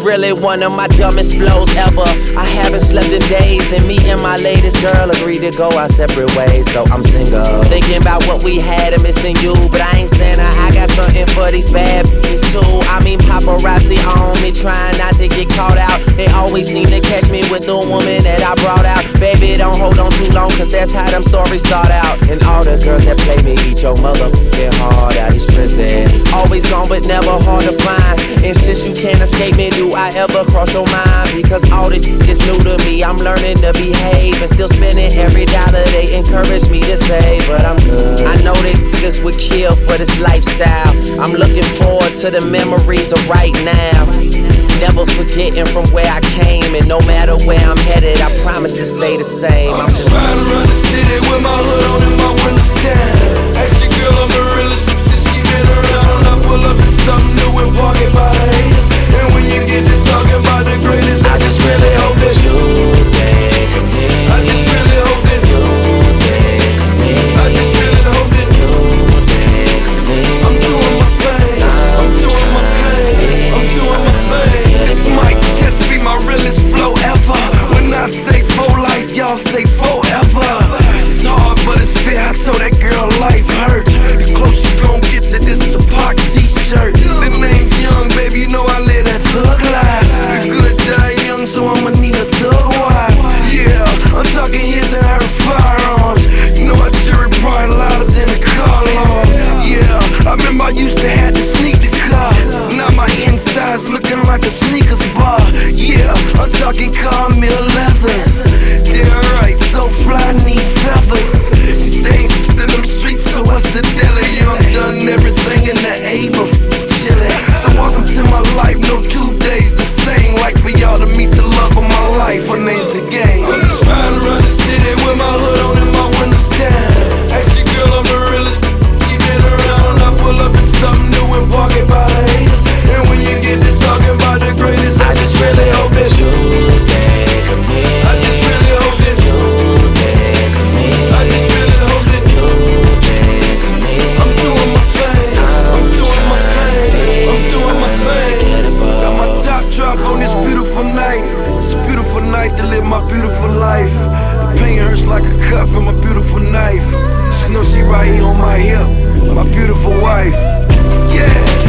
really one of my dumbest flows ever. I haven't slept in days, and me and my latest girl agreed to go our separate ways, so I'm single. Thinking about what we had and missing you, but I ain't saying I got something for these bad bitches too. I mean paparazzi on me, trying not to get caught out. They always seem to catch me with the woman that I brought out. Baby, don't hold on too long, cause that's how them stories start out. And all the girls that play me eat your motherfucking heart out. It's Trizzy, always gone but never hard to find. And since you can't escape me, do I ever cross your mind? Because all this is new to me, I'm learning to behave and still spending every dollar they encourage me to save. But I'm good, I know that niggas would kill for this lifestyle. I'm looking forward to the memories of right now, never forgetting from where I came. And no matter where I'm headed, I promise to stay the same. I'm just riding around the city with my hood on and my windows down. Ask your girl I'm the realest that she been around. I pull up in something new and park it by the haters. And when you get to talking about the greatest, I just really hope that you think of me. I just really hope that you think of me. I just really hope that you think of me. I'm doing my thing, I'm doing my thing, I'm doing my thing. This might just be my realest flow ever. When I say for life, y'all say forever. It's hard but it's fair, I told that girl life hurts. The close you gon' get to this is a Pac t-shirt. The name's Young, baby, you know I live that thug life. The good die young, so I'ma need a thug wife. Yeah, I'm talking his and her firearms. You know I jury probably louder than the car alarm. Yeah, I remember I used to have to sneak the car. Now my inside's looking like a sneakers bar. Yeah, I'm talking Carmel leathers. Damn right, so fly, need feathers. She say ain't shit in them streets, so what's the deli? Young done everything in the A, but chillin'. So welcome to my life, no 2 days the same. Like for y'all to meet the love of my life, her name's the gang. I'm just riding around the city with my hood on and my windows down. Ask your girl I'm the realest she been around. I pull up in something new and park it by the haters. And when you get to talking about the greatest, I just really hope that you think of me. I just really hope that you think of me. I just really hope that you think of me. I'm doing my thing, I'm doing my thing, I'm doing my thing. Got my top drop on this beautiful night. It's a beautiful night to live my beautiful life. The pain hurts like a cut from a beautiful knife. She knows she right here on my hip, my beautiful wife. Yeah.